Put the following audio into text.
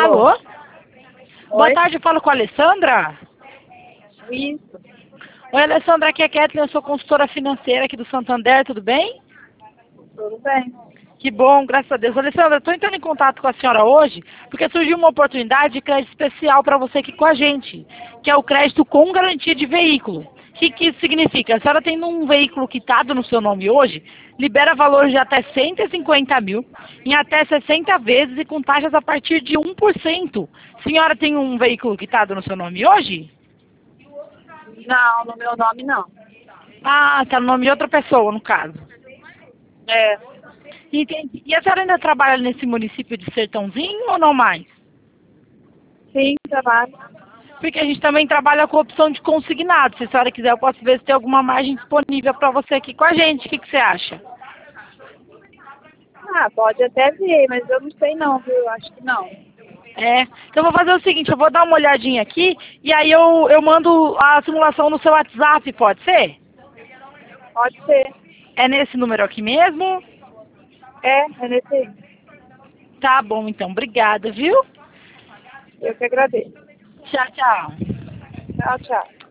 Alô? Oi? Boa tarde, eu falo com a Alessandra. Isso. Oi, Alessandra, aqui é a Kathleen, eu sou consultora financeira aqui do Santander, tudo bem? Tudo bem. Que bom, graças a Deus. Alessandra, estou entrando em contato com a senhora hoje porque surgiu uma oportunidade de crédito especial para você aqui com a gente, que é o crédito com garantia de veículo. O que isso significa? A senhora tendo um veículo quitado no seu nome hoje, libera valores de até 150 mil, em até 60 vezes e com taxas a partir de 1%. Senhora tem um veículo quitado no seu nome hoje? Não, no meu nome não. Ah, está no nome de outra pessoa, no caso. É. Entendi. E a senhora ainda trabalha nesse município de Sertãozinho ou não mais? Sim, trabalho. Porque a gente também trabalha com a opção de consignado. Se a senhora quiser, eu posso ver se tem alguma margem disponível para você aqui com a gente. O que você acha? Ah, pode até vir, mas eu não sei não, viu? Acho que não. É. Então eu vou fazer o seguinte, eu vou dar uma olhadinha aqui e aí eu mando a simulação no seu WhatsApp, pode ser? Pode ser. É nesse número aqui mesmo? É nesse aí. Tá bom, então. Obrigada, viu? Eu que agradeço. Tchau, tchau. Tchau, tchau.